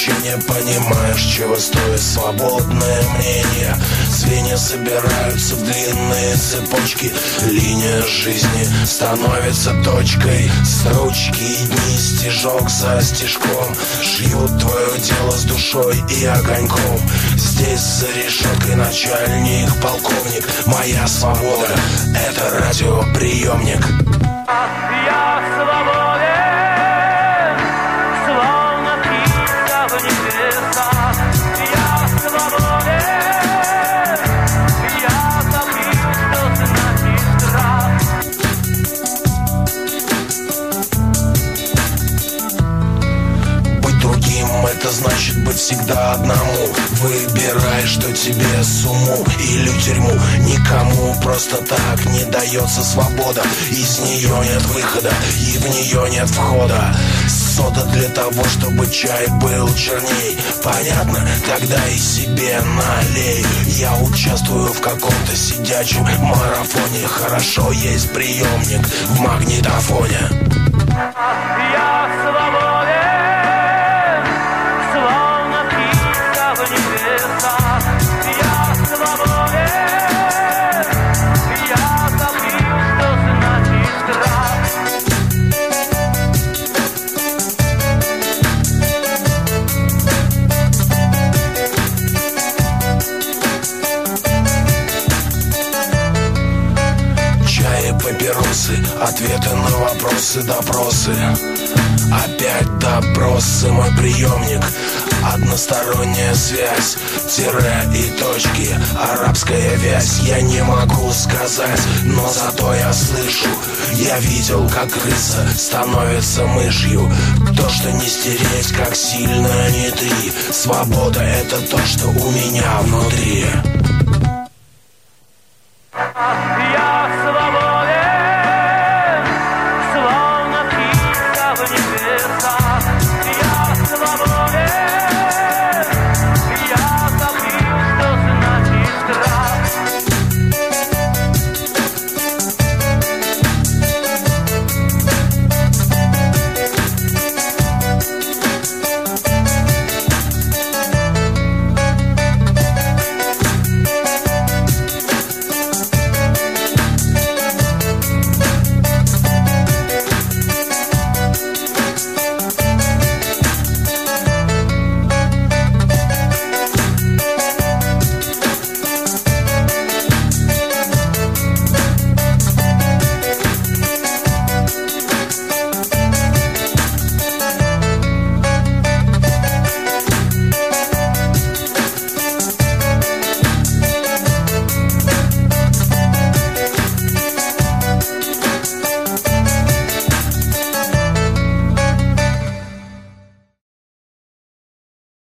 еще не понимаешь, чего стоит свободное мнение. Звенья собираются в длинные цепочки. Линия жизни становится точкой. Строчки и дни, стежок за стежком шьют твое дело с душой и огоньком. Здесь за решеткой начальник, полковник. Моя свобода — это радиоприемник. Я свободен, словно птица в небесах. Я свободен, я забыл, что значит страх. Быть другим — это значит быть всегда одному. Выбирай, что тебе с уму или тюрьму. Никому просто так не дается свобода. Из нее нет выхода и в нее нет входа. Сода для того, чтобы чай был черней. Понятно? Тогда и себе налей. Я участвую в каком-то сидячем марафоне. Хорошо, есть приемник в магнитофоне. Я свободен, словно птица в небесах. Я свободен, я забыл, что значит страх. Чай и папиросы, ответы на вопросы, допросы. Опять допросы, мой приемник. Односторонняя связь, тире и точки, арабская вязь. Я не могу сказать, но зато я слышу. Я видел, как крыса становится мышью. То, что не стереть, как сильно не три. Свобода — это то, что у меня внутри.